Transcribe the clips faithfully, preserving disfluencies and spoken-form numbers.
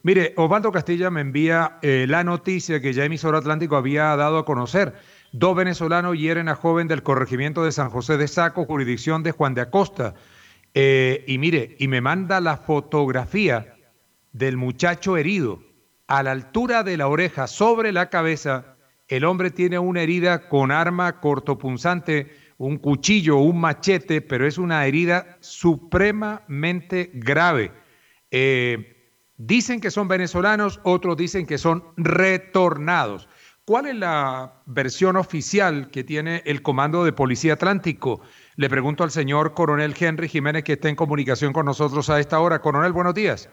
Mire, Osvaldo Castilla me envía eh, la noticia que ya Emisor Atlántico había dado a conocer. Dos venezolanos hieren a joven del corregimiento de San José de Saco, jurisdicción de Juan de Acosta. Eh, y mire, y me manda la fotografía del muchacho herido. A la altura de la oreja, sobre la cabeza, el hombre tiene una herida con arma cortopunzante, un cuchillo, un machete, pero es una herida supremamente grave. Eh, Dicen que son venezolanos, otros dicen que son retornados. ¿Cuál es la versión oficial que tiene el Comando de Policía Atlántico? Le pregunto al señor Coronel Henry Jiménez, que está en comunicación con nosotros a esta hora. Coronel, buenos días.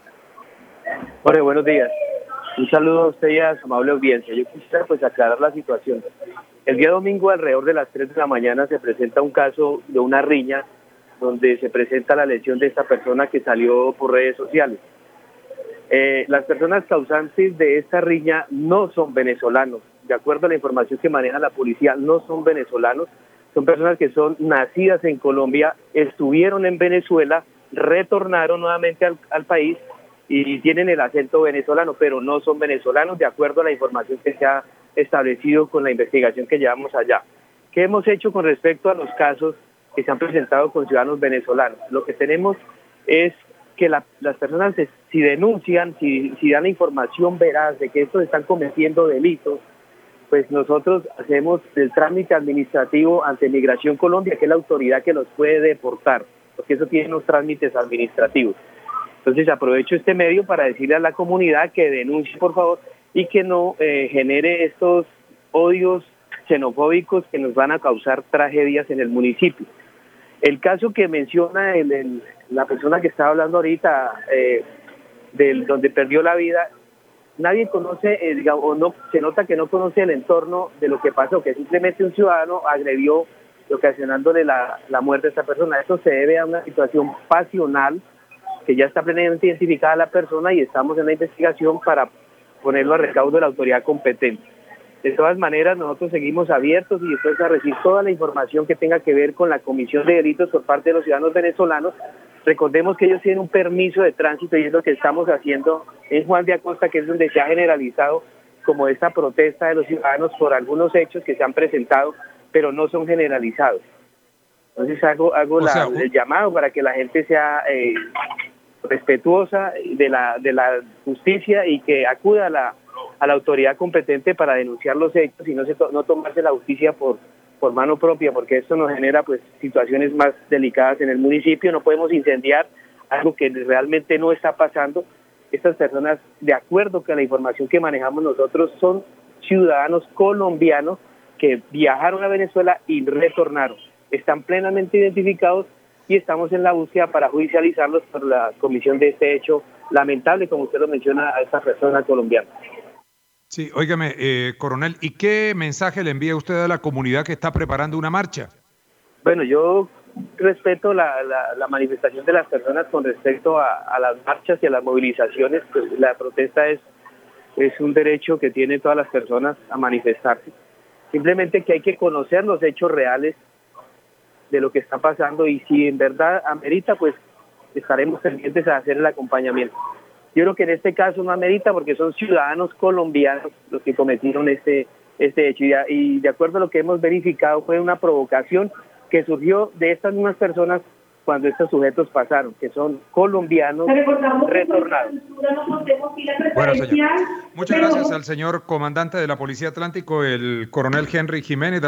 Jorge, buenos días. Un saludo a usted y a su amable audiencia. Yo quisiera pues aclarar la situación. El día domingo alrededor de las tres de la mañana se presenta un caso de una riña donde se presenta la lesión de esta persona que salió por redes sociales. Eh, las personas causantes de esta riña no son venezolanos. De acuerdo a la información que maneja la policía, no son venezolanos. Son personas que son nacidas en Colombia, estuvieron en Venezuela, retornaron nuevamente al, al país y tienen el acento venezolano, pero no son venezolanos, de acuerdo a la información que se ha establecido con la investigación que llevamos allá. ¿Qué hemos hecho con respecto a los casos que se han presentado con ciudadanos venezolanos? Lo que tenemos es que la, las personas, si denuncian, si, si dan la información veraz de que estos están cometiendo delitos, pues nosotros hacemos el trámite administrativo ante Migración Colombia, que es la autoridad que los puede deportar, porque eso tiene unos trámites administrativos. Entonces aprovecho este medio para decirle a la comunidad que denuncie, por favor, y que no eh, genere estos odios xenofóbicos que nos van a causar tragedias en el municipio. El caso que menciona el, el, la persona que estaba hablando ahorita, eh, del donde perdió la vida, nadie conoce, eh, digamos, o no, se nota que no conoce el entorno de lo que pasó, que simplemente un ciudadano agredió, ocasionándole la, la muerte a esta persona. Esto se debe a una situación pasional, que ya está plenamente identificada la persona y estamos en la investigación para ponerlo a recaudo de la autoridad competente. De todas maneras, nosotros seguimos abiertos y dispuestos a recibir toda la información que tenga que ver con la comisión de delitos por parte de los ciudadanos venezolanos. Recordemos que ellos tienen un permiso de tránsito y es lo que estamos haciendo en Juan de Acosta, que es donde se ha generalizado como esta protesta de los ciudadanos por algunos hechos que se han presentado, pero no son generalizados. Entonces hago, hago la, sea, el llamado para que la gente sea eh, respetuosa de la, de la justicia y que acuda a la a la autoridad competente para denunciar los hechos y no se to no tomarse la justicia por por mano propia, porque esto nos genera pues situaciones más delicadas en el municipio. No podemos incendiar algo que realmente no está pasando. Estas personas, de acuerdo con la información que manejamos nosotros, son ciudadanos colombianos que viajaron a Venezuela y retornaron. Están plenamente identificados y estamos en la búsqueda para judicializarlos por la comisión de este hecho lamentable, como usted lo menciona, a esta persona colombiana. Sí, óigame, eh, coronel, ¿y qué mensaje le envía usted a la comunidad que está preparando una marcha? Bueno, yo respeto la, la, la manifestación de las personas con respecto a, a las marchas y a las movilizaciones. Pues la protesta es, es un derecho que tienen todas las personas a manifestarse. Simplemente que hay que conocer los hechos reales de lo que está pasando y si en verdad amerita, pues estaremos pendientes a hacer el acompañamiento. Yo creo que en este caso no amerita porque son ciudadanos colombianos los que cometieron este, este hecho. Y, y de acuerdo a lo que hemos verificado, fue una provocación que surgió de estas mismas personas cuando estos sujetos pasaron, que son colombianos retornados. Bueno, señor. Muchas gracias al señor comandante de la Policía Atlántico, el coronel Henry Jiménez.